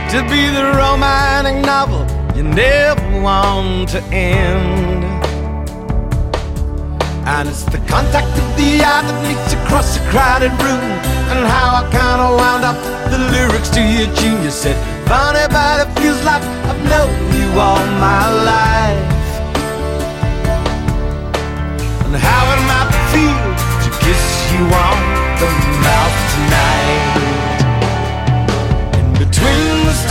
to be the romantic novel you never want to end. And it's the contact of the eye that meets across a crowded room, and how I kinda wound up the lyrics to your tune. You said, funny but it feels like I've known you all my life. And how it might feel to kiss you on the mouth tonight.